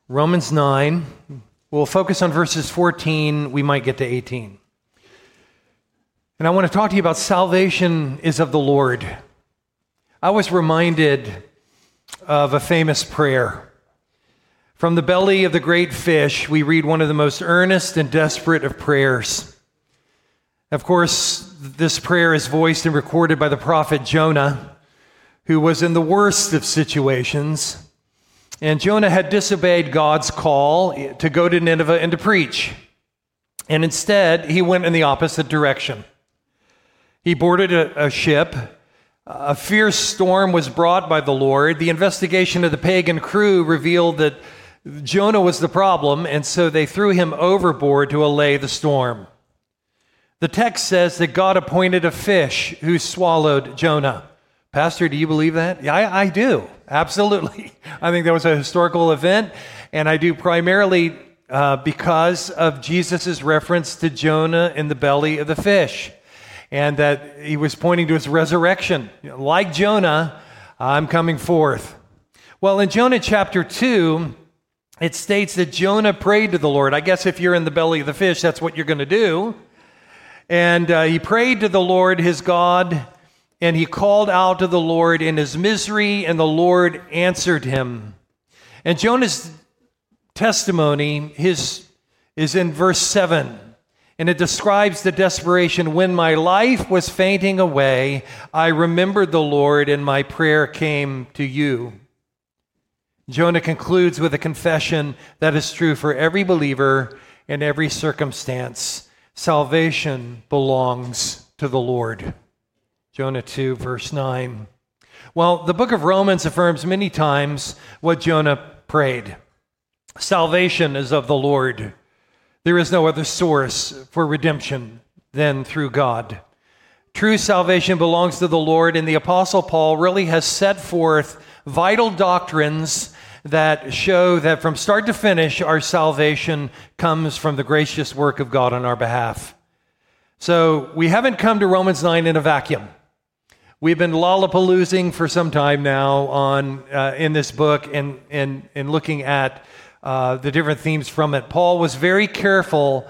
Romans 9. We'll focus on verses 14. We might get to 18. And I want to talk to you about salvation is of the Lord. I was reminded of a famous prayer. From the belly of the great fish, we read one of the most earnest and desperate of prayers. Of course, this prayer is voiced and recorded by the prophet Jonah, who was in the worst of situations. And Jonah had disobeyed God's call to go to Nineveh and to preach. And instead, he went in the opposite direction. He boarded a ship. A fierce storm was brought by the Lord. The investigation of the pagan crew revealed that Jonah was the problem, and so they threw him overboard to allay the storm. The text says that God appointed a fish who swallowed Jonah. Pastor, do you believe that? Yeah, I do. Absolutely. I think that was a historical event, and I do primarily because of Jesus' reference to Jonah in the belly of the fish, and that he was pointing to his resurrection. Like Jonah, I'm coming forth. Well, in Jonah chapter 2, it states that Jonah prayed to the Lord. I guess if you're in the belly of the fish, that's what you're going to do. And he prayed to the Lord, his God, and he called out to the Lord in his misery, and the Lord answered him. And Jonah's testimony is in verse 7, and it describes the desperation. When my life was fainting away, I remembered the Lord, and my prayer came to you. Jonah concludes with a confession that is true for every believer in every circumstance. Salvation belongs to the Lord. Jonah 2, verse 9. Well, the book of Romans affirms many times what Jonah prayed. Salvation is of the Lord. There is no other source for redemption than through God. True salvation belongs to the Lord, and the Apostle Paul really has set forth vital doctrines that show that from start to finish, our salvation comes from the gracious work of God on our behalf. So we haven't come to Romans 9 in a vacuum. We've been lollapaloozing for some time now on in this book and looking at the different themes from it. Paul was very careful.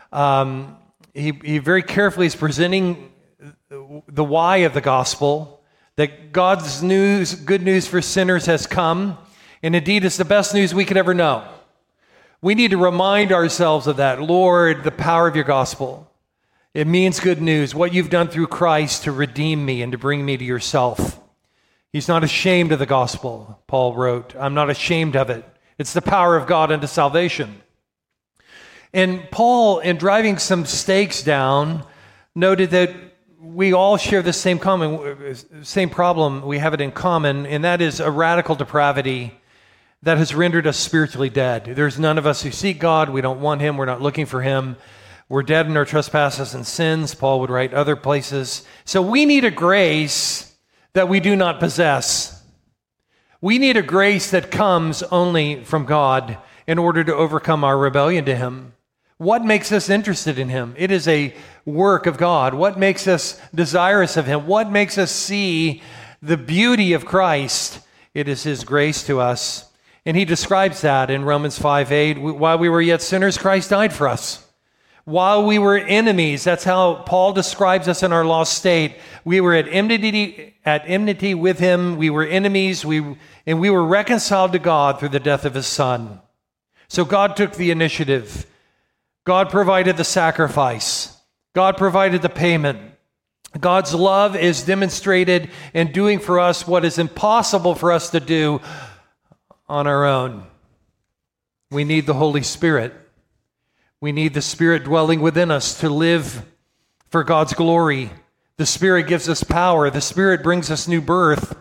He very carefully is presenting the why of the gospel, that God's news, good news for sinners has come, and indeed it's the best news we could ever know. We need to remind ourselves of that. Lord, the power of your gospel. It means good news, what you've done through Christ to redeem me and to bring me to yourself. He's not ashamed of the gospel, Paul wrote. I'm not ashamed of it. It's the power of God unto salvation. And Paul, in driving some stakes down, noted that we all share the same problem. We have it in common, and that is a radical depravity that has rendered us spiritually dead. There's none of us who seek God. We don't want him. We're not looking for him. We're dead in our trespasses and sins. Paul would write other places. So we need a grace that we do not possess. We need a grace that comes only from God in order to overcome our rebellion to him. What makes us interested in him? It is a work of God. What makes us desirous of him? What makes us see the beauty of Christ? It is his grace to us. And he describes that in Romans 5:8. While we were yet sinners, Christ died for us. While we were enemies, that's how Paul describes us in our lost state. We were at enmity with him. We were enemies, and we were reconciled to God through the death of his Son. So God took the initiative. God provided the sacrifice. God provided the payment. God's love is demonstrated in doing for us what is impossible for us to do on our own. We need the Holy Spirit. We need the Spirit dwelling within us to live for God's glory. The Spirit gives us power. The Spirit brings us new birth.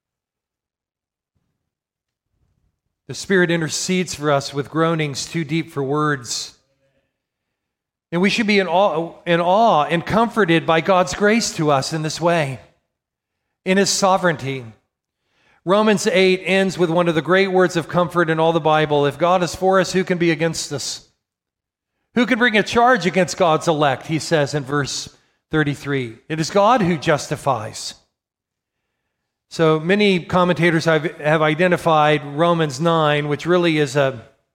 The Spirit intercedes for us with groanings too deep for words. And we should be in awe and comforted by God's grace to us in this way, in his sovereignty. Romans 8 ends with one of the great words of comfort in all the Bible. If God is for us, who can be against us? Who can bring a charge against God's elect? He says in verse 33. It is God who justifies. So many commentators have identified Romans 9, which really is a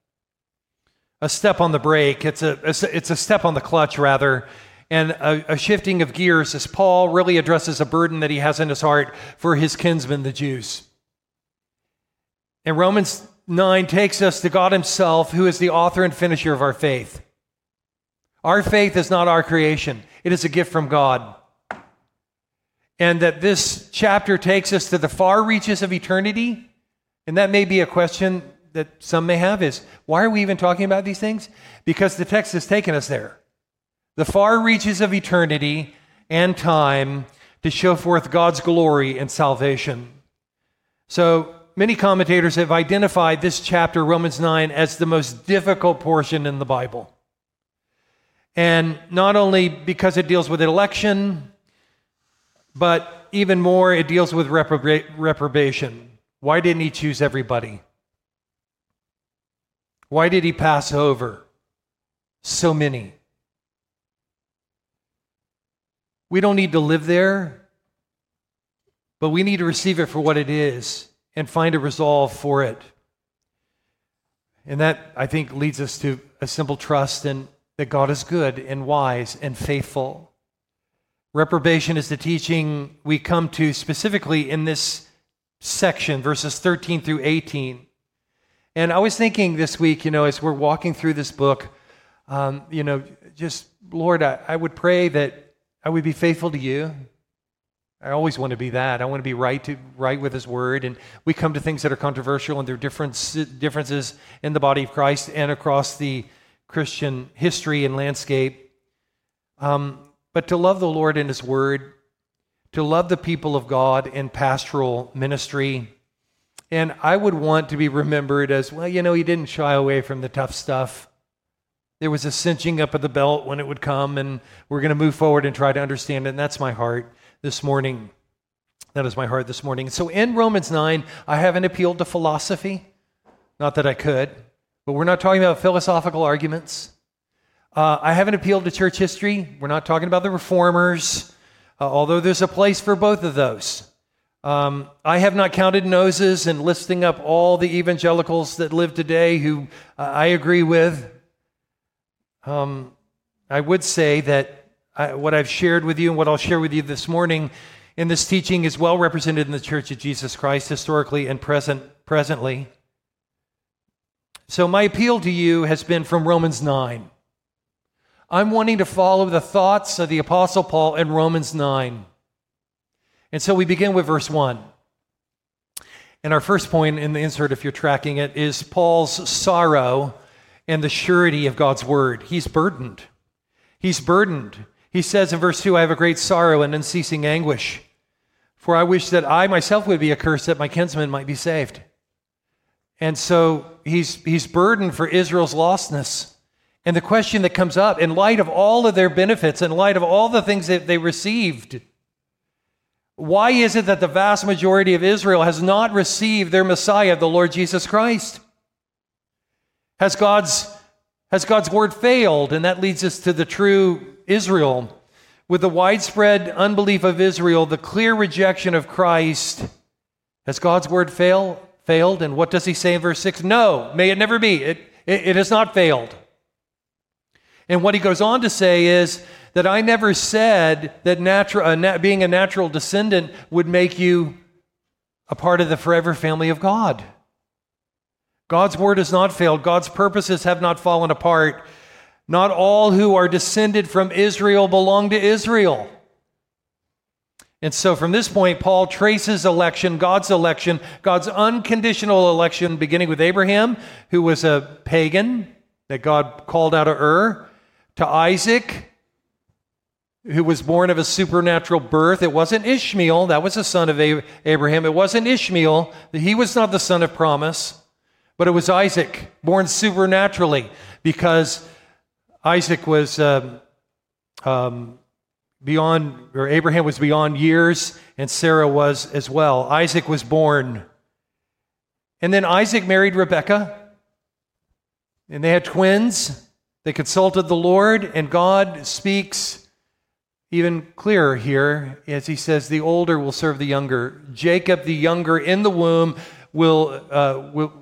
a step on the brake. It's a step on the clutch, rather, and a shifting of gears as Paul really addresses a burden that he has in his heart for his kinsmen, the Jews. And Romans 9 takes us to God himself, who is the author and finisher of our faith. Our faith is not our creation. It is a gift from God. And that this chapter takes us to the far reaches of eternity. And that may be a question that some may have is, why are we even talking about these things? Because the text has taken us there. The far reaches of eternity and time to show forth God's glory and salvation. So many commentators have identified this chapter, Romans 9, as the most difficult portion in the Bible. And not only because it deals with election, but even more, it deals with reprobation. Why didn't he choose everybody? Why did he pass over so many? We don't need to live there, but we need to receive it for what it is and find a resolve for it. And that, I think, leads us to a simple trust in that God is good and wise and faithful. Reprobation is the teaching we come to specifically in this section, verses 13 through 18. And I was thinking this week, as we're walking through this book, just, Lord, I would pray that I would be faithful to you. I always want to be that. I want to be right with his word. And we come to things that are controversial, and there are differences in the body of Christ and across the Christian history and landscape. But to love the Lord and his word, to love the people of God in pastoral ministry. And I would want to be remembered as, well, he didn't shy away from the tough stuff. There was a cinching up of the belt when it would come, and we're going to move forward and try to understand it. And that's my heart this morning. That is my heart this morning. So in Romans 9, I haven't appealed to philosophy. Not that I could, but we're not talking about philosophical arguments. I haven't appealed to church history. We're not talking about the reformers, although there's a place for both of those. I have not counted noses and listing up all the evangelicals that live today who I agree with. I would say that what I've shared with you and what I'll share with you this morning in this teaching is well represented in the Church of Jesus Christ historically and presently. So my appeal to you has been from Romans 9. I'm wanting to follow the thoughts of the Apostle Paul in Romans 9. And so we begin with verse 1. And our first point in the insert, if you're tracking it, is Paul's sorrow and the surety of God's word. He's burdened. He's burdened. He says in verse 2, I have a great sorrow and unceasing anguish, for I wish that I myself would be accursed, that my kinsmen might be saved. And so he's burdened for Israel's lostness. And the question that comes up, in light of all of their benefits, in light of all the things that they received, why is it that the vast majority of Israel has not received their Messiah, the Lord Jesus Christ? Has God's word failed? And that leads us to the true Israel. With the widespread unbelief of Israel, the clear rejection of Christ, has God's word failed? And what does he say in verse 6? No, may it never be. It has not failed. And what he goes on to say is that I never said that being a natural descendant would make you a part of the forever family of God. God's word has not failed. God's purposes have not fallen apart. Not all who are descended from Israel belong to Israel. And so from this point, Paul traces election, God's unconditional election, beginning with Abraham, who was a pagan that God called out of Ur, to Isaac, who was born of a supernatural birth. It wasn't Ishmael, that was the son of Abraham. It wasn't Ishmael, he was not the son of promise, but it was Isaac, born supernaturally, because Isaac was Abraham was beyond years, and Sarah was as well. Isaac was born. And then Isaac married Rebekah, and they had twins. They consulted the Lord, and God speaks even clearer here as he says, the older will serve the younger. Jacob, the younger in the womb,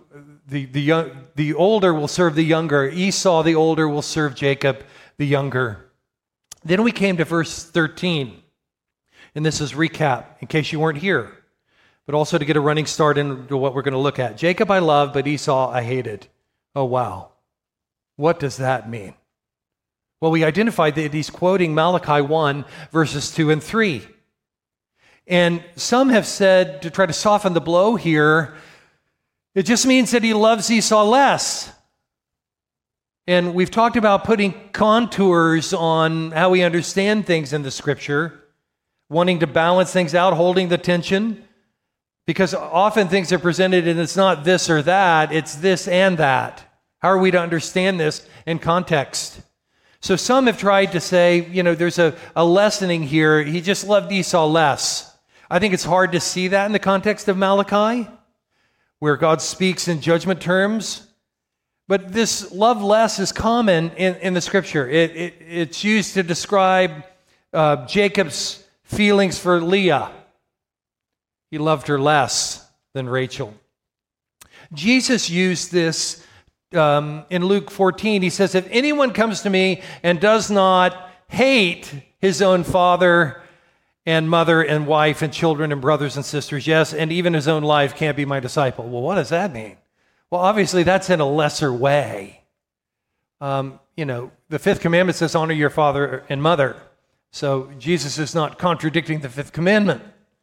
the older will serve the younger. Esau, the older, will serve Jacob, the younger. Then we came to verse 13. And this is recap, in case you weren't here, but also to get a running start into what we're going to look at. Jacob I loved, but Esau I hated. Oh, wow. What does that mean? Well, we identified that he's quoting Malachi 1, verses 2 and 3. And some have said, to try to soften the blow here, it just means that he loves Esau less. And we've talked about putting contours on how we understand things in the Scripture, wanting to balance things out, holding the tension, because often things are presented and it's not this or that, it's this and that. How are we to understand this in context? So some have tried to say, there's a lessening here. He just loved Esau less. I think it's hard to see that in the context of Malachi, where God speaks in judgment terms. But this love less is common in the Scripture. It's used to describe Jacob's feelings for Leah. He loved her less than Rachel. Jesus used this in Luke 14. He says, if anyone comes to me and does not hate his own father and mother and wife and children and brothers and sisters, yes, and even his own life, can't be my disciple. Well, what does that mean? Well, obviously, that's in a lesser way. The fifth commandment says, honor your father and mother. So Jesus is not contradicting the fifth commandment.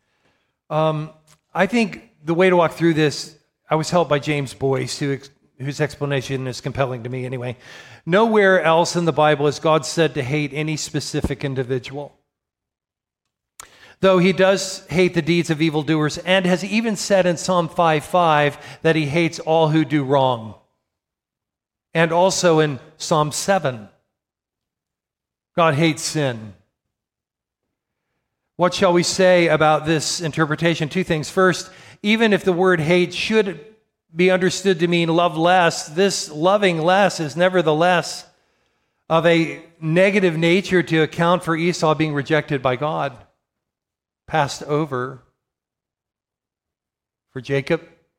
I think the way to walk through this, I was helped by James Boyce, whose explanation is compelling to me anyway. Nowhere else in the Bible is God said to hate any specific individual, though he does hate the deeds of evildoers, and has even said in Psalm 5:5 that he hates all who do wrong. And also in Psalm 7, God hates sin. What shall we say about this interpretation? Two things. First, even if the word hate should be understood to mean love less, this loving less is nevertheless of a negative nature to account for Esau being rejected by God, passed over. For Jacob,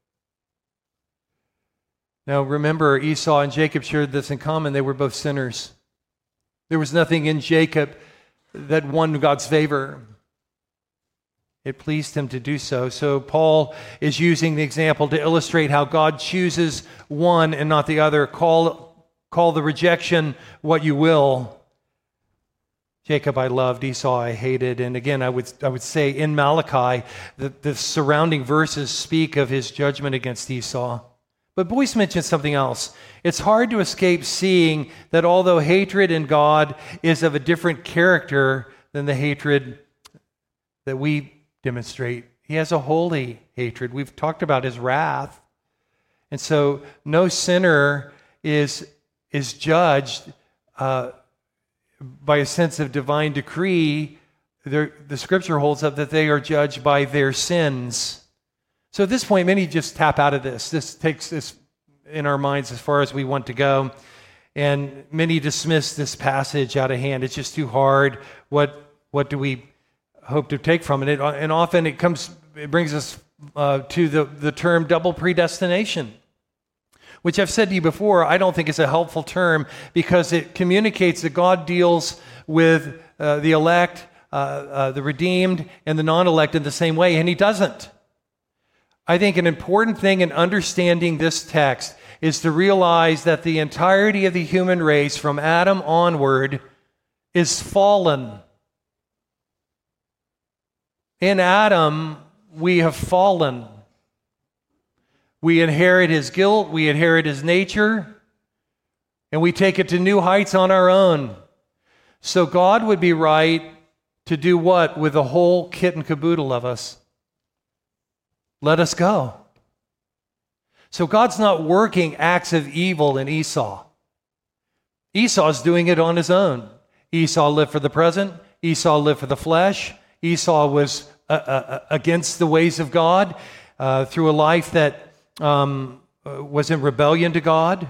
now remember, Esau and Jacob shared this in common. They were both sinners. There was nothing in Jacob that won God's favor. It pleased him to do so. So Paul is using the example to illustrate how God chooses one and not the other. Call the rejection what you will. Jacob I loved, Esau I hated. And again, I would say in Malachi, the surrounding verses speak of his judgment against Esau. But Boyce mentioned something else. It's hard to escape seeing that although hatred in God is of a different character than the hatred that we demonstrate, he has a holy hatred. We've talked about his wrath. And so no sinner is judged by a sense of divine decree. The Scripture holds up that they are judged by their sins. So at this point, many just tap out of this. This takes this in our minds as far as we want to go. And many dismiss this passage out of hand. It's just too hard. What do we hope to take from it? And often it brings us to the term double predestination, which I've said to you before, I don't think is a helpful term because it communicates that God deals with the elect, the redeemed, and the non-elect in the same way, and he doesn't. I think an important thing in understanding this text is to realize that the entirety of the human race from Adam onward is fallen. In Adam, we have fallen. We inherit his guilt, we inherit his nature, and we take it to new heights on our own. So God would be right to do what with the whole kit and caboodle of us? Let us go. So God's not working acts of evil in Esau. Esau's doing it on his own. Esau lived for the present. Esau lived for the flesh. Esau was against the ways of God through a life that was in rebellion to God.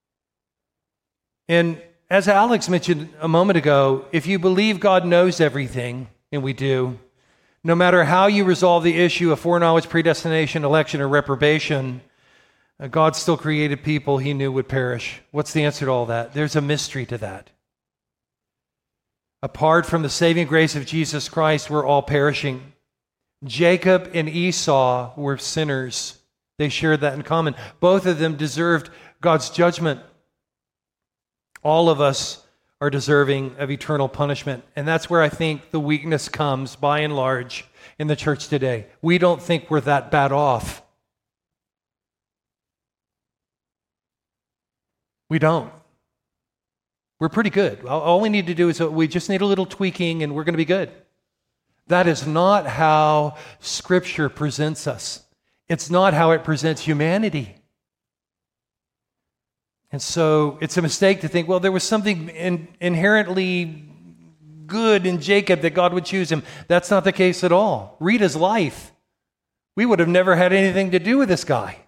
And as Alex mentioned a moment ago, if you believe God knows everything, and we do, no matter how you resolve the issue of foreknowledge, predestination, election, or reprobation, God still created people he knew would perish. What's the answer to all that? There's a mystery to that. Apart from the saving grace of Jesus Christ, we're all perishing. Jacob and Esau were sinners. They shared that in common. Both of them deserved God's judgment. All of us are deserving of eternal punishment. And that's where I think the weakness comes, by and large, in the church today. We don't think we're that bad off. We don't. We're pretty good. All we need to do is we just need a little tweaking and we're going to be good. That is not how Scripture presents us. It's not how it presents humanity. And so it's a mistake to think, well, there was something inherently good in Jacob that God would choose him. That's not the case at all. Read his life. We would have never had anything to do with this guy.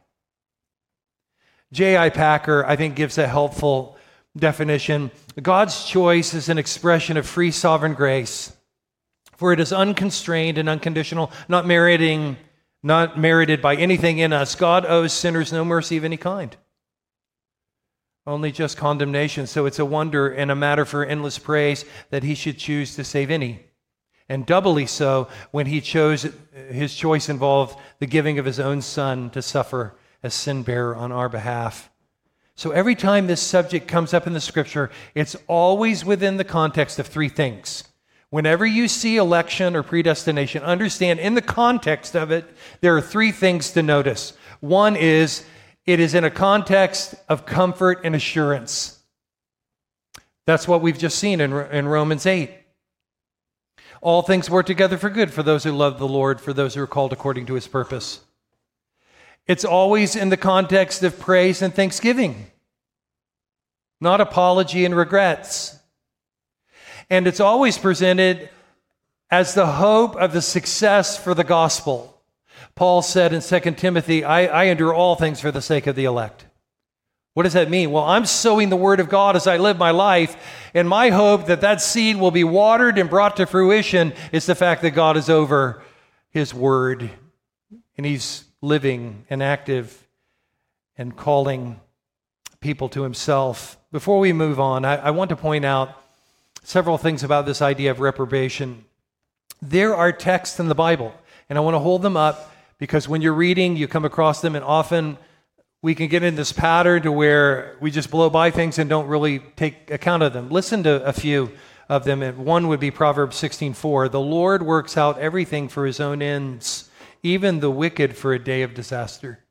J.I. Packer, I think, gives a helpful definition. God's choice is an expression of free sovereign grace, for it is unconstrained and unconditional, not merited by anything in us. God owes sinners no mercy of any kind, only just condemnation. So it's a wonder and a matter for endless praise that he should choose to save any. And doubly so when his choice involved the giving of his own son to suffer as sin bearer on our behalf. So every time this subject comes up in the Scripture, it's always within the context of three things. Whenever you see election or predestination, understand in the context of it, there are three things to notice. One is, it is in a context of comfort and assurance. That's what we've just seen in Romans 8. All things work together for good for those who love the Lord, for those who are called according to his purpose. It's always in the context of praise and thanksgiving, not apology and regrets. And it's always presented as the hope of the success for the gospel. Paul said in 2 Timothy, I endure all things for the sake of the elect. What does that mean? Well, I'm sowing the word of God as I live my life, and my hope that that seed will be watered and brought to fruition is the fact that God is over his word, and he's living and active and calling people to himself. Before we move on, I want to point out several things about this idea of reprobation. There are texts in the Bible, and I want to hold them up because when you're reading, you come across them, and often we can get in this pattern to where we just blow by things and don't really take account of them. Listen to a few of them. One would be Proverbs 16:4. The Lord works out everything for his own ends, even the wicked for a day of disaster.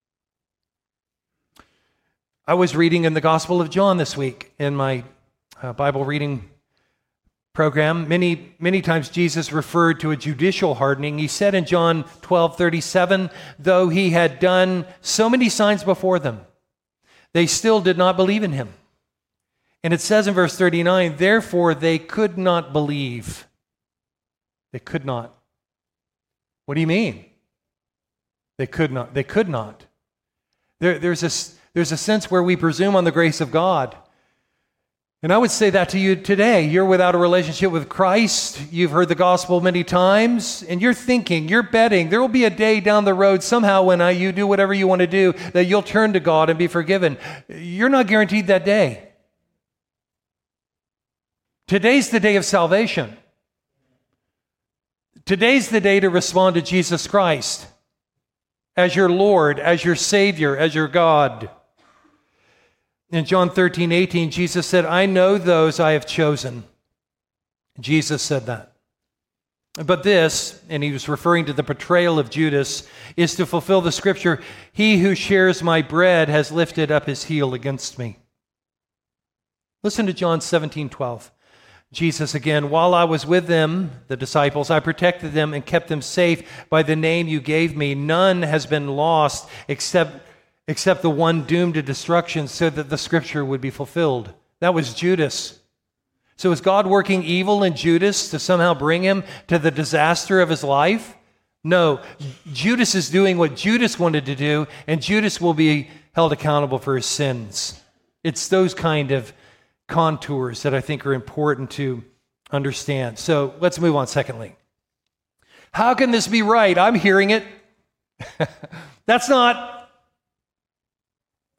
I was reading in the Gospel of John this week in my Bible reading program. Many times Jesus referred to a judicial hardening. He said in John 12:37, though he had done so many signs before them, they still did not believe in him. And it says in verse 39, therefore they could not believe. They could not. What do you mean? They could not. They could not. There's a sense where we presume on the grace of God. And I would say that to you today. You're without a relationship with Christ. You've heard the gospel many times, and you're thinking, you're betting, there will be a day down the road somehow when you do whatever you want to do that you'll turn to God and be forgiven. You're not guaranteed that day. Today's the day of salvation. Today's the day to respond to Jesus Christ as your Lord, as your Savior, as your God. In John 13:18, Jesus said, I know those I have chosen. Jesus said that. But this, and he was referring to the betrayal of Judas, is to fulfill the scripture, he who shares my bread has lifted up his heel against me. Listen to John 17:12. Jesus again, while I was with them, the disciples, I protected them and kept them safe by the name you gave me. None has been lost except the one doomed to destruction so that the scripture would be fulfilled. That was Judas. So is God working evil in Judas to somehow bring him to the disaster of his life? No, Judas is doing what Judas wanted to do, and Judas will be held accountable for his sins. It's those kind of contours that I think are important to understand. So let's move on. Secondly, how can this be right? I'm hearing it. That's not.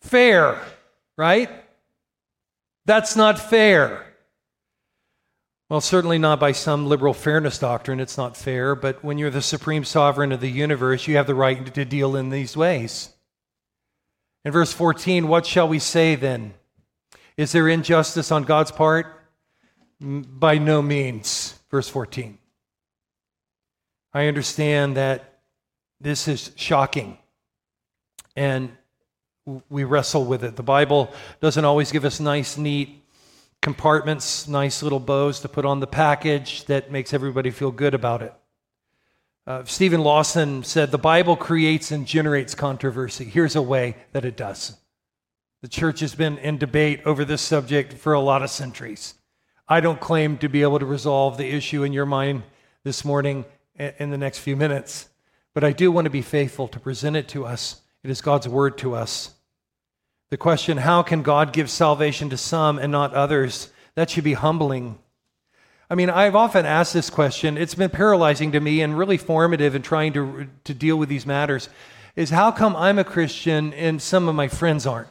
fair, right? That's not fair. Well, certainly not by some liberal fairness doctrine. It's not fair, but when you're the supreme sovereign of the universe, you have the right to deal in these ways. In verse 14, what shall we say then? Is there injustice on God's part? By no means. Verse 14. I understand that this is shocking, and we wrestle with it. The Bible doesn't always give us nice, neat compartments, nice little bows to put on the package that makes everybody feel good about it. Stephen Lawson said, the Bible creates and generates controversy. Here's a way that it does. The church has been in debate over this subject for a lot of centuries. I don't claim to be able to resolve the issue in your mind this morning in the next few minutes, but I do want to be faithful to present it to us. It is God's word to us. The question, how can God give salvation to some and not others? That should be humbling. I mean, I've often asked this question. It's been paralyzing to me and really formative in trying to deal with these matters, is how come I'm a Christian and some of my friends aren't?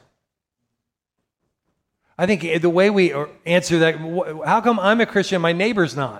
I think the way we answer that, how come I'm a Christian and my neighbor's not?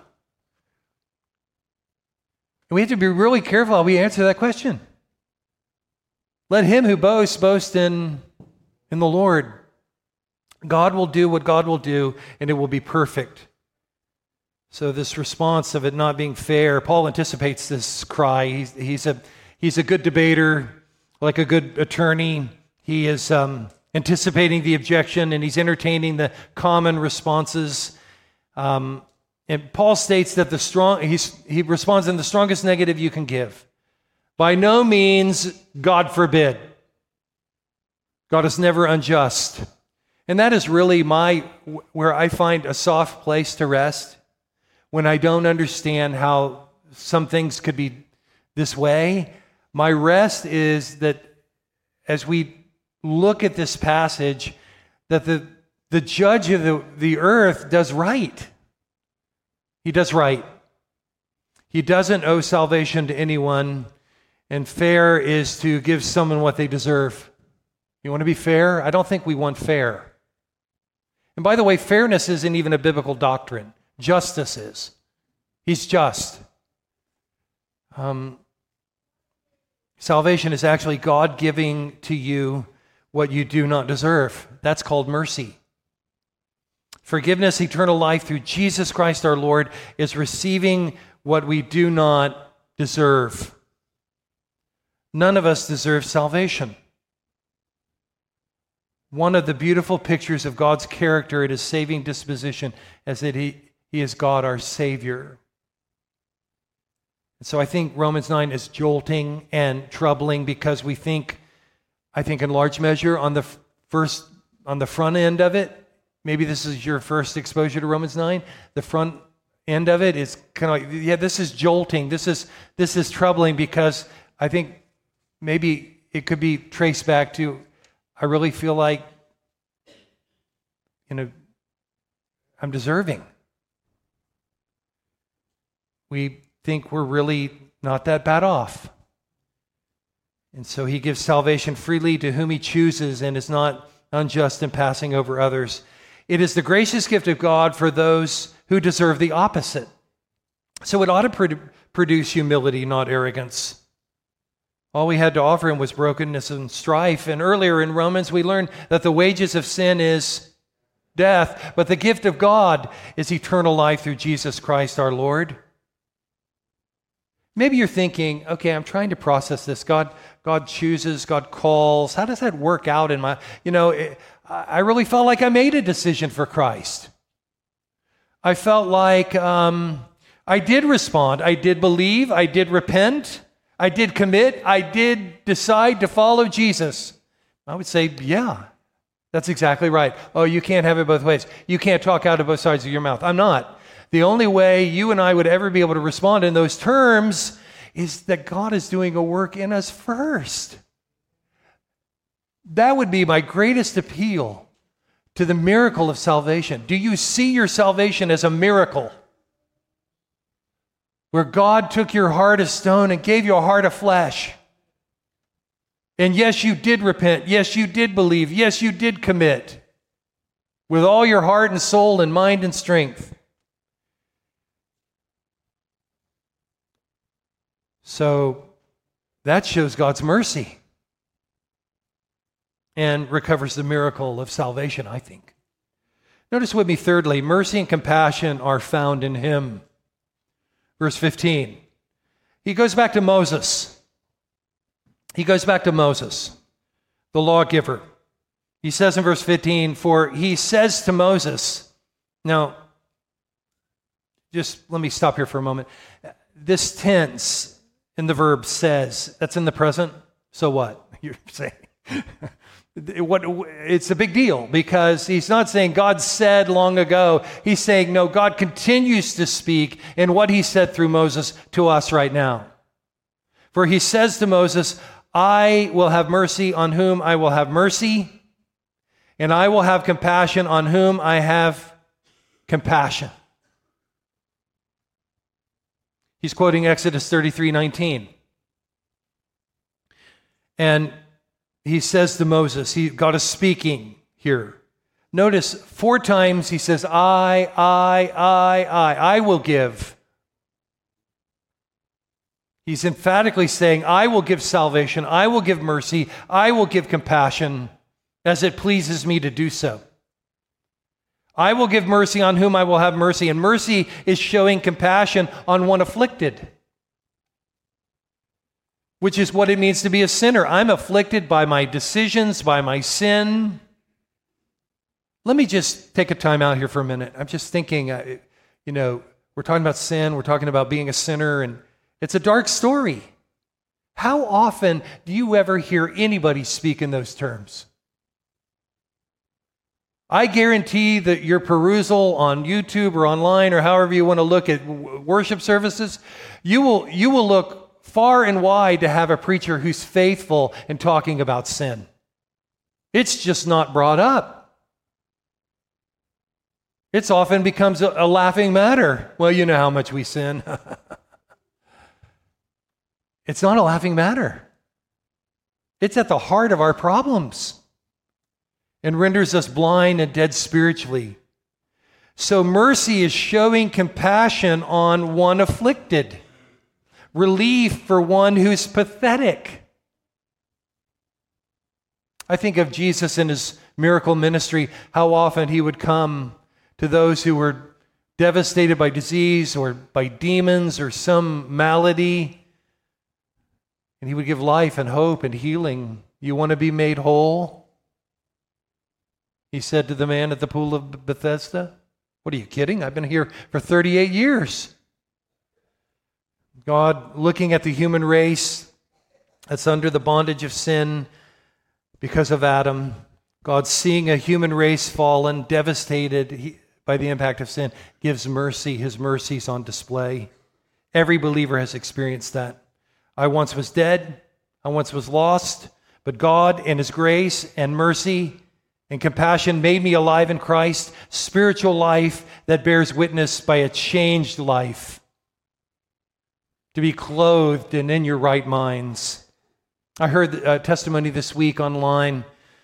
We have to be really careful how we answer that question. Let him who boasts boast in the Lord. God will do what God will do, and it will be perfect. So this response of it not being fair, Paul anticipates this cry. He's a good debater, like a good attorney. He is anticipating the objection, and he's entertaining the common responses. And Paul states that he responds in the strongest negative you can give. By no means, God forbid. God is never unjust. And that is really where I find a soft place to rest when I don't understand how some things could be this way. My rest is that as we look at this passage, that the judge of the earth does right. He does right. He doesn't owe salvation to anyone, and fair is to give someone what they deserve. You want to be fair? I don't think we want fair. And by the way, fairness isn't even a biblical doctrine. Justice is. He's just. Salvation is actually God giving to you what you do not deserve. That's called mercy. Forgiveness, eternal life through Jesus Christ our Lord, is receiving what we do not deserve. None of us deserve salvation. One of the beautiful pictures of God's character at his saving disposition is that he is God, our Savior. And so I think Romans 9 is jolting and troubling because we think, I think in large measure, on the front end of it, maybe this is your first exposure to Romans 9, the front end of it is kind of like, this is jolting, this is troubling because I think maybe it could be traced back to, I really feel like, I'm deserving. We think we're really not that bad off. And so he gives salvation freely to whom he chooses and is not unjust in passing over others. It is the gracious gift of God for those who deserve the opposite. So it ought to produce humility, not arrogance. All we had to offer him was brokenness and strife. And earlier in Romans, we learned that the wages of sin is death, but the gift of God is eternal life through Jesus Christ our Lord. Maybe you're thinking, okay, I'm trying to process this. God chooses, God calls. How does that work out in my, I really felt like I made a decision for Christ. I felt like I did respond. I did believe. I did repent. I did commit. I did decide to follow Jesus. I would say, yeah, that's exactly right. Oh, you can't have it both ways. You can't talk out of both sides of your mouth. I'm not. The only way you and I would ever be able to respond in those terms is that God is doing a work in us first. That would be my greatest appeal to the miracle of salvation. Do you see your salvation as a miracle? Where God took your heart of stone and gave you a heart of flesh. And yes, you did repent. Yes, you did believe. Yes, you did commit with all your heart and soul and mind and strength. So that shows God's mercy and recovers the miracle of salvation, I think. Notice with me, thirdly, mercy and compassion are found in him. Verse 15. He goes back to Moses. He goes back to Moses, the lawgiver. He says in verse 15, for he says to Moses, now, just let me stop here for a moment. This tense in the verb says, that's in the present, so what? You're saying, it's a big deal because he's not saying God said long ago. He's saying, no, God continues to speak in what he said through Moses to us right now. For he says to Moses, I will have mercy on whom I will have mercy, and I will have compassion on whom I have compassion. He's quoting Exodus 33:19. And he says to Moses, God is speaking here. Notice 4 times he says, I will give. He's emphatically saying, I will give salvation, I will give mercy, I will give compassion as it pleases me to do so. I will give mercy on whom I will have mercy. And mercy is showing compassion on one afflicted, which is what it means to be a sinner. I'm afflicted by my decisions, by my sin. Let me just take a time out here for a minute. I'm just thinking, we're talking about sin, we're talking about being a sinner, and it's a dark story. How often do you ever hear anybody speak in those terms? I guarantee that your perusal on YouTube or online or however you want to look at worship services, you will look far and wide to have a preacher who's faithful in talking about sin. It's just not brought up. It's often becomes a laughing matter. Well, you know how much we sin. It's not a laughing matter. It's at the heart of our problems and renders us blind and dead spiritually. So mercy is showing compassion on one afflicted, relief for one who's pathetic. I think of Jesus in his miracle ministry, how often he would come to those who were devastated by disease or by demons or some malady, and he would give life and hope and healing. You want to be made whole? He said to the man at the pool of Bethesda, what are you kidding? I've been here for 38 years. God looking at the human race that's under the bondage of sin because of Adam. God seeing a human race fallen, devastated by the impact of sin, gives mercy. His mercy's on display. Every believer has experienced that. I once was dead. I once was lost. But God, in his grace and mercy and compassion, made me alive in Christ, spiritual life that bears witness by a changed life, to be clothed and in your right minds. I heard a testimony this week online.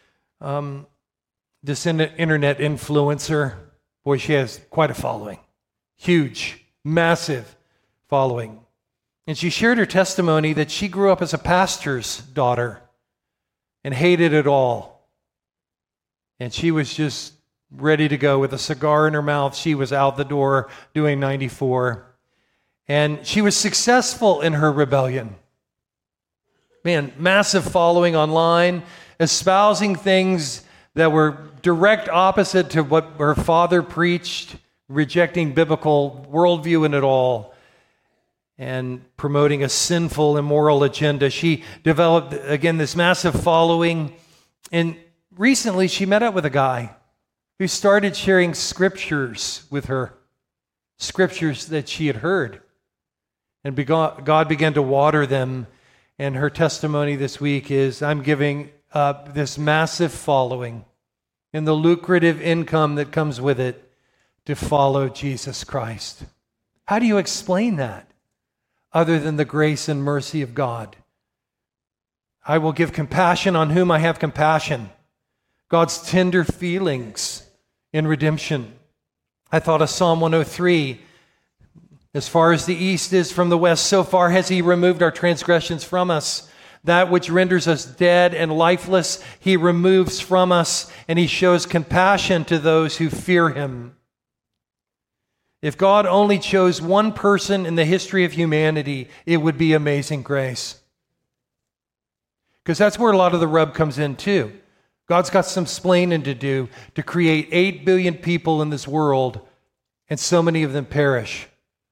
This internet influencer, boy, she has quite a following. Huge, massive following. And she shared her testimony that she grew up as a pastor's daughter and hated it all. And she was just ready to go with a cigar in her mouth. She was out the door doing 94. And she was successful in her rebellion. Man, massive following online, espousing things that were direct opposite to what her father preached, rejecting biblical worldview in it all, and promoting a sinful, immoral agenda. She developed, again, this massive following. And recently she met up with a guy who started sharing scriptures with her, scriptures that she had heard. And God began to water them. And her testimony this week is, I'm giving up this massive following and the lucrative income that comes with it to follow Jesus Christ. How do you explain that other than the grace and mercy of God? I will give compassion on whom I have compassion. God's tender feelings in redemption. I thought of Psalm 103. As far as the east is from the west, so far has he removed our transgressions from us. That which renders us dead and lifeless, he removes from us, and he shows compassion to those who fear him. If God only chose one person in the history of humanity, it would be Amazing Grace. Because that's where a lot of the rub comes in too. God's got some splaining to do to create 8 billion people in this world, and so many of them perish.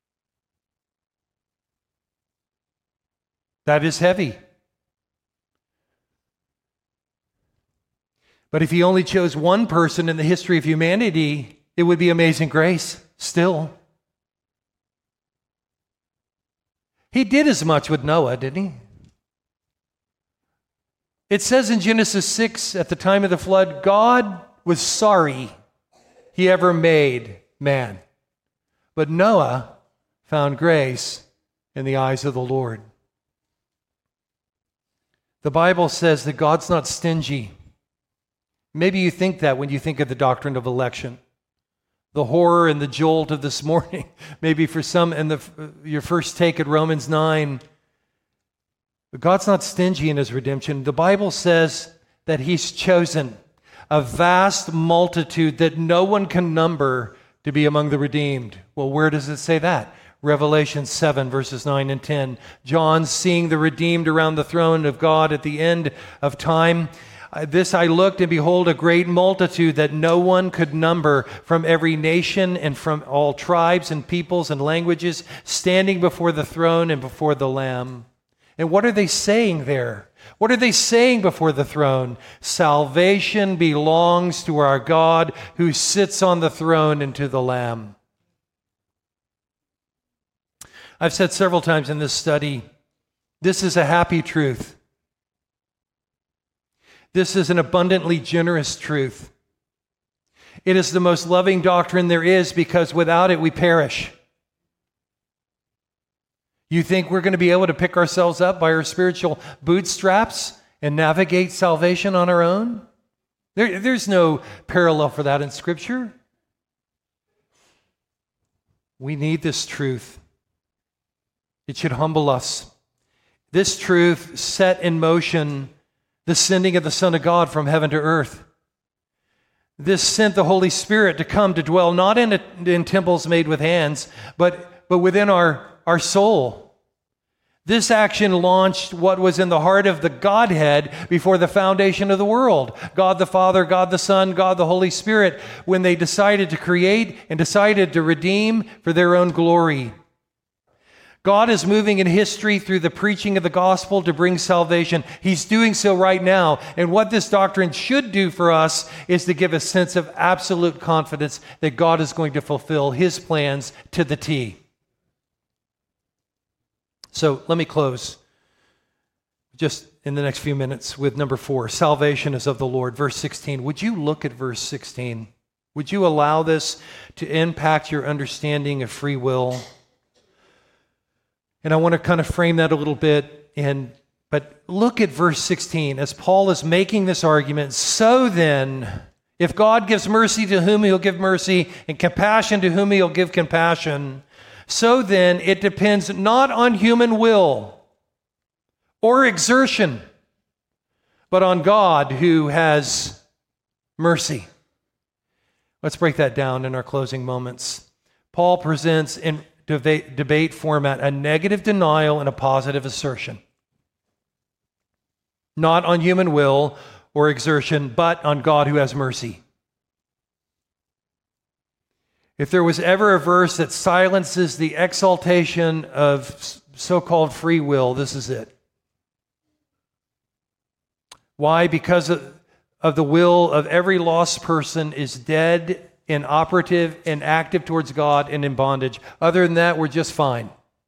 That is heavy. But if he only chose one person in the history of humanity, it would be Amazing Grace still. He did as much with Noah, didn't he? It says in Genesis 6, at the time of the flood, God was sorry he ever made man. But Noah found grace in the eyes of the Lord. The Bible says that God's not stingy. Maybe you think that when you think of the doctrine of election. The horror and the jolt of this morning, maybe for some, and your first take at Romans 9. But God's not stingy in his redemption. The Bible says that he's chosen a vast multitude that no one can number to be among the redeemed. Well, where does it say that? Revelation 7, verses 9 and 10. John, seeing the redeemed around the throne of God at the end of time. This I looked, and behold, a great multitude that no one could number, from every nation and from all tribes and peoples and languages, standing before the throne and before the Lamb. And what are they saying there? What are they saying before the throne? Salvation belongs to our God who sits on the throne and to the Lamb. I've said several times in this study, this is a happy truth. This is an abundantly generous truth. It is the most loving doctrine there is, because without it we perish. You think we're going to be able to pick ourselves up by our spiritual bootstraps and navigate salvation on our own? There's no parallel for that in Scripture. We need this truth. It should humble us. This truth set in motion the sending of the Son of God from heaven to earth. This sent the Holy Spirit to come to dwell not in temples made with hands, but within our soul. This action launched what was in the heart of the Godhead before the foundation of the world. God the Father, God the Son, God the Holy Spirit, when they decided to create and decided to redeem for their own glory. God is moving in history through the preaching of the gospel to bring salvation. He's doing so right now. And what this doctrine should do for us is to give a sense of absolute confidence that God is going to fulfill his plans to the T. So let me close just in the next few minutes with number 4. Salvation is of the Lord. Verse 16. Would you look at verse 16? Would you allow this to impact your understanding of free will? And I want to kind of frame that a little bit. But look at verse 16 as Paul is making this argument. So then, if God gives mercy to whom he'll give mercy, and compassion to whom he'll give compassion, so then it depends not on human will or exertion, but on God who has mercy. Let's break that down in our closing moments. Paul presents in debate format a negative denial and a positive assertion. Not on human will or exertion, but on God who has mercy. If there was ever a verse that silences the exaltation of so-called free will, this is it. Why? Because of the will of every lost person is dead, inoperative, and active towards God, and in bondage. Other than that, we're just fine.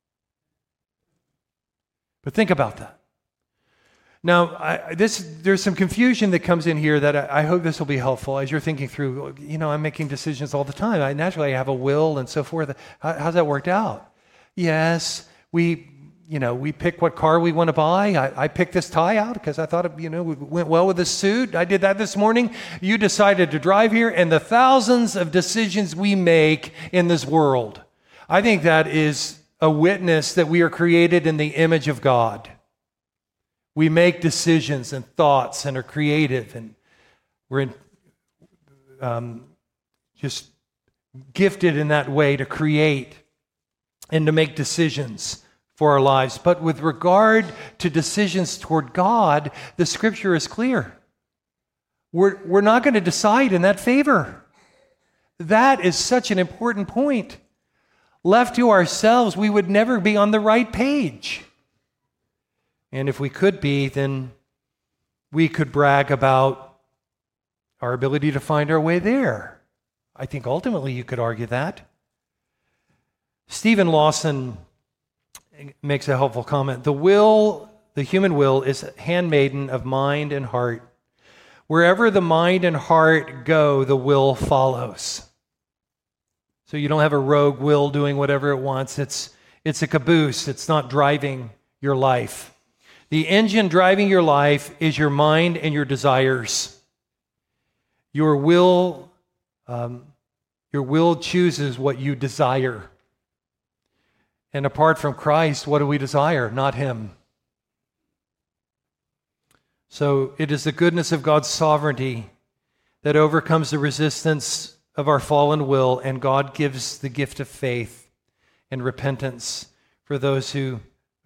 But think about that. Now, there's some confusion that comes in here that I hope this will be helpful as you're thinking through. I'm making decisions all the time. I naturally have a will and so forth. How's that worked out? Yes, we we pick what car we want to buy. I picked this tie out because I thought, it went well with this suit. I did that this morning. You decided to drive here, and the thousands of decisions we make in this world. I think that is a witness that we are created in the image of God. We make decisions and thoughts and are creative, and we're just gifted in that way to create and to make decisions for our lives. But with regard to decisions toward God, the Scripture is clear. We're not going to decide in that favor. That is such an important point. Left to ourselves, we would never be on the right page. And if we could be, then we could brag about our ability to find our way there. I think ultimately you could argue that. Stephen Lawson makes a helpful comment. The human will, is handmaiden of mind and heart. Wherever the mind and heart go, the will follows. So you don't have a rogue will doing whatever it wants. It's a caboose. It's not driving your life. The engine driving your life is your mind and your desires. Your will chooses what you desire. And apart from Christ, what do we desire? Not Him. So it is the goodness of God's sovereignty that overcomes the resistance of our fallen will, and God gives the gift of faith and repentance for those to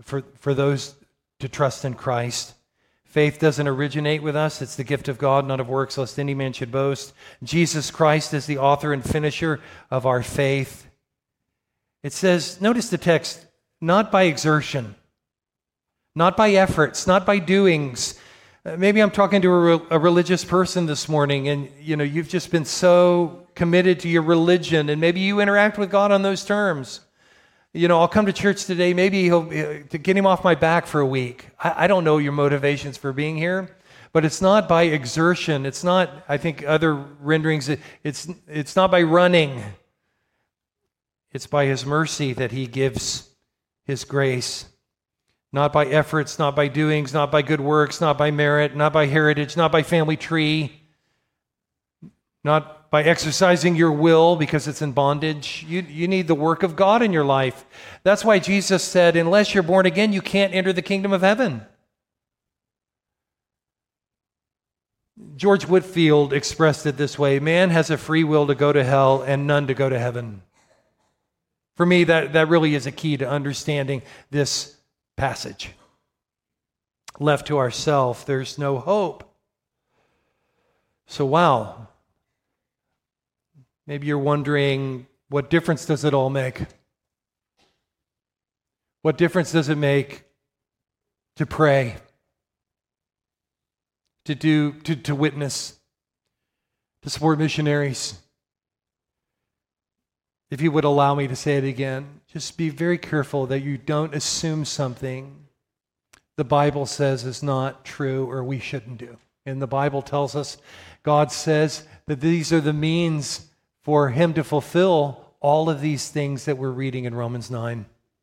trust in Christ. Faith doesn't originate with us. It's the gift of God, not of works, lest any man should boast. Jesus Christ is the author and finisher of our faith. It says, notice the text, not by exertion, not by efforts, not by doings. Maybe I'm talking to a religious person this morning, and you've just been so committed to your religion, and maybe you interact with God on those terms. I'll come to church today, maybe to get him off my back for a week. I don't know your motivations for being here, but it's not by exertion. It's not, I think other renderings, it's not by running. It's by His mercy that He gives His grace. Not by efforts, not by doings, not by good works, not by merit, not by heritage, not by family tree, not by exercising your will because it's in bondage. You need the work of God in your life. That's why Jesus said, unless you're born again, you can't enter the kingdom of heaven. George Whitefield expressed it this way: man has a free will to go to hell and none to go to heaven. For me, that really is a key to understanding this passage. Left to ourselves, there's no hope. So, wow. Maybe you're wondering, what difference does it all make? What difference does it make to pray, to witness, to support missionaries? If you would allow me to say it again, just be very careful that you don't assume something the Bible says is not true or we shouldn't do. And the Bible tells us, God says that these are the means for Him to fulfill all of these things that we're reading in Romans 9.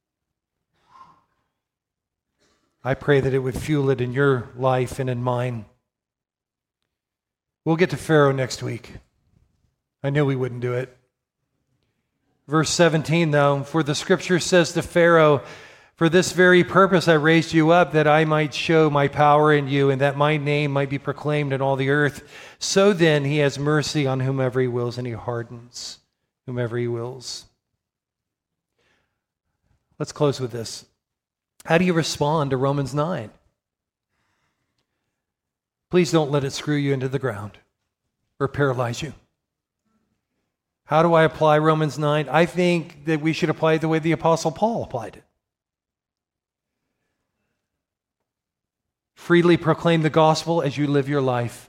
I pray that it would fuel it in your life and in mine. We'll get to Pharaoh next week. I knew we wouldn't do it. Verse 17, though, for the Scripture says to Pharaoh, for this very purpose I raised you up, that I might show my power in you, and that my name might be proclaimed in all the earth. So then He has mercy on whomever He wills, and He hardens whomever He wills. Let's close with this. How do you respond to Romans 9? Please don't let it screw you into the ground or paralyze you. How do I apply Romans 9? I think that we should apply it the way the Apostle Paul applied it. Freely proclaim the gospel as you live your life.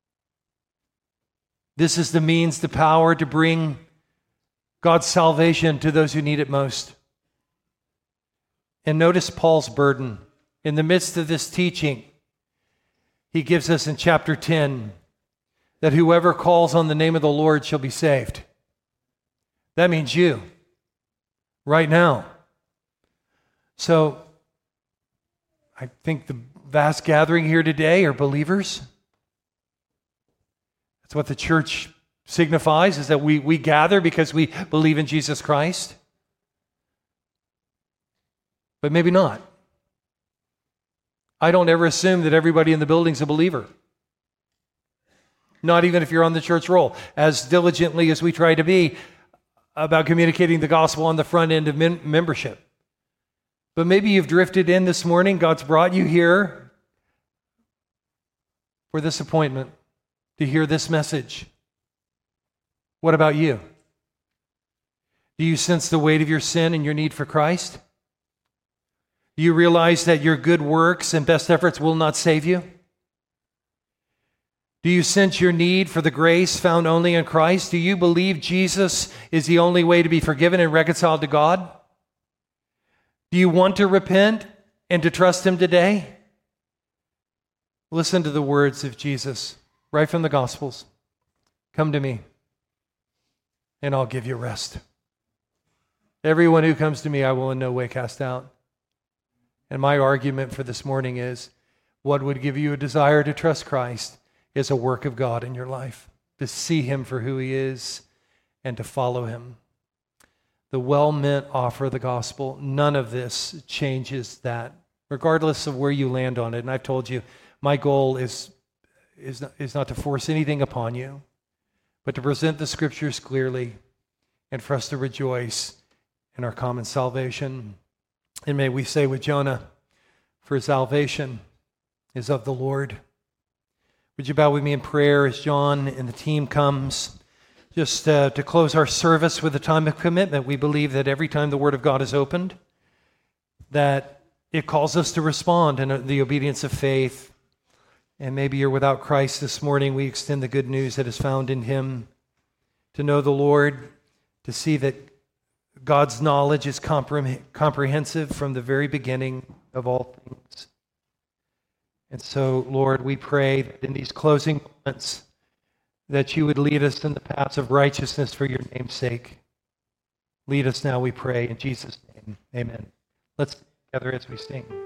This is the means, the power to bring God's salvation to those who need it most. And notice Paul's burden. In the midst of this teaching, he gives us in chapter 10 that whoever calls on the name of the Lord shall be saved. That means you, right now. So I think the vast gathering here today are believers. That's what the church signifies, is that we gather because we believe in Jesus Christ. But maybe not. I don't ever assume that everybody in the building's a believer. Not even if you're on the church roll. As diligently as we try to be about communicating the gospel on the front end of membership. But maybe you've drifted in this morning. God's brought you here for this appointment, to hear this message. What about you? Do you sense the weight of your sin and your need for Christ? Do you realize that your good works and best efforts will not save you? Do you sense your need for the grace found only in Christ? Do you believe Jesus is the only way to be forgiven and reconciled to God? Do you want to repent and to trust Him today? Listen to the words of Jesus, right from the Gospels. Come to me, and I'll give you rest. Everyone who comes to me, I will in no way cast out. And my argument for this morning is, what would give you a desire to trust Christ is a work of God in your life, to see Him for who He is and to follow Him. The well-meant offer of the gospel, none of this changes that, regardless of where you land on it. And I've told you, my goal is not to force anything upon you, but to present the Scriptures clearly and for us to rejoice in our common salvation. And may we say with Jonah, for salvation is of the Lord. Would you bow with me in prayer as John and the team comes? Just to close our service with a time of commitment. We believe that every time the Word of God is opened, that it calls us to respond in the obedience of faith. And maybe you're without Christ this morning. We extend the good news that is found in Him. To know the Lord, to see that God's knowledge is comprehensive from the very beginning of all things. And so, Lord, we pray that in these closing moments, that you would lead us in the paths of righteousness for your name's sake. Lead us now, we pray, in Jesus' name. Amen. Let's gather as we sing.